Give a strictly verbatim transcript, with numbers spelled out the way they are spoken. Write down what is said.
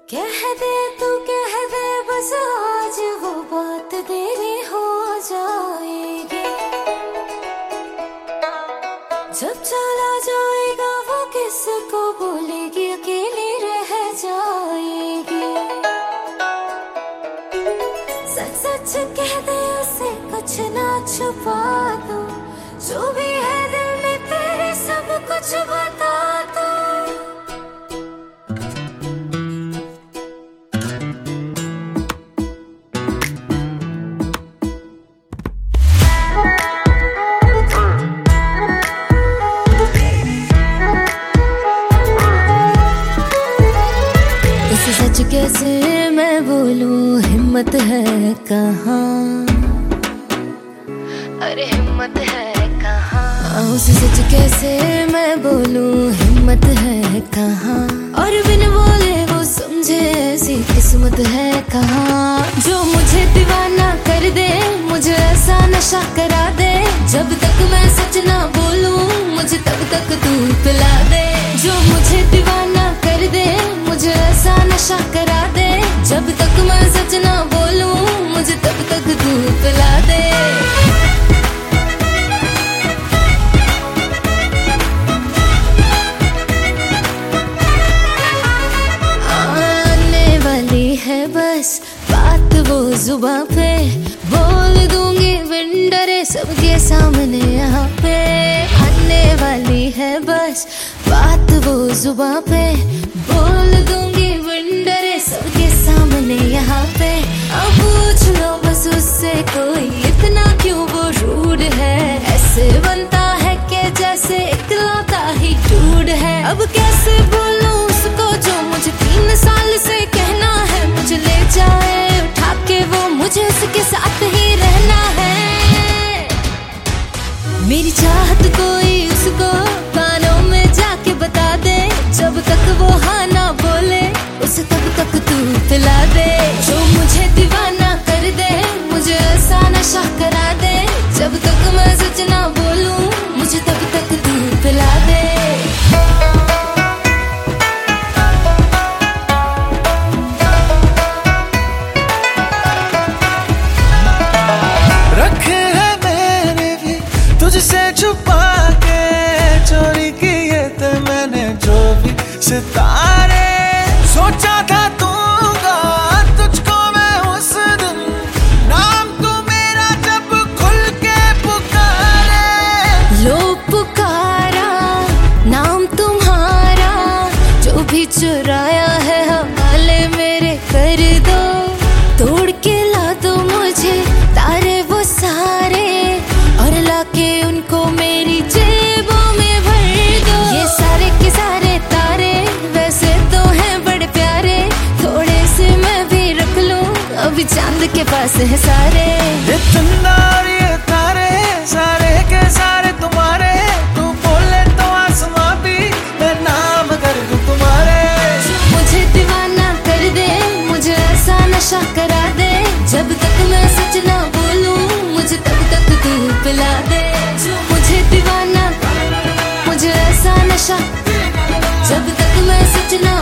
कह दे तू कह दे बस आज वो बात तेरी हो जाएगी। जब चला जाएगा वो किसको बोलेगी, अकेली रह जाएगी। सच सच कह दे उसे कुछ ना छुपा दो, जो भी है दिल में तेरे सब कुछ बता दो। सच कैसे मैं बोलूं, हिम्मत है कहाँ, अरे हिम्मत है कहाँ। उस सच कैसे मैं बोलूं, हिम्मत है कहाँ। और बिन बोले वो समझे ऐसी किस्मत है कहाँ। जो मुझे दीवाना कर दे, मुझे ऐसा नशा करा दे, जब तक मैं सच ना बोलूं मुझे तब तक तू पिला दे। जो मुझे दीवाना कर दे, मुझे ऐसा नशा करा दे, जब तक मैं सच ना बोलूं मुझे तब तक तू पिला दे। आने वाली है बस बात वो जुबां पे, बोल दूंगी बिन डरे सबके सामने यहाँ पे। आने वाली है बस बात वो जुबां पे, बोल दूंगी बिन डरे सबके सामने यहाँ पे। अब पूछ लो बस उससे कोई इतना क्यों वो रूड है, ऐसे बनता है कि जैसे इकलौता ही टूट है। अब कैसे बोलूं उसको जो मुझे तीन साल से कहना है, मुझे ले जाए उठा के वो, मुझे उसके साथ ही रहना है। मेरी चाहत कोई उसको कानों में जाके बता दे, जब तक वो हाँ ना बोले उसे तब तक तू पिला दे। जो मुझे दीवाना कर दे, मुझे ऐसा नशा करा दे, जब तक मैं सच ना बोलूं मुझे तब तक तू पिला दे। रखे है मैंने भी तुझसे छुपा के, चोरी किए थे मैंने जो भी सितारे। सोचा था दूंगा तुझको मैं उस दिन, नाम तू मेरा जब खुल के पुकारे। लो पुकारा नाम तुम्हारा, जो भी चुराया है हवाले मेरे कर दो। तोड़ के ला दो मुझे तारे वो सारे, और लाके उनको मेरी जेबों में भर दो। ये सारे के सारे तारे वैसे तो हैं बड़े प्यारे, थोड़े से मैं भी रख लूं अभी चांद के पास है सारे। ये चंदा और ये तारे सारे के सारे तुम्हारे, तू बोले तो आसमां भी मैं नाम कर दूं तुम्हारे। मुझे दीवाना कर दे, मुझे ऐसा नशा करा दे, जब तक मैं सच ना बोलूं मुझे तब तक तू पिला दे। जो मुझे दीवाना मुझे ऐसा नशा, जब तक मैं सच ना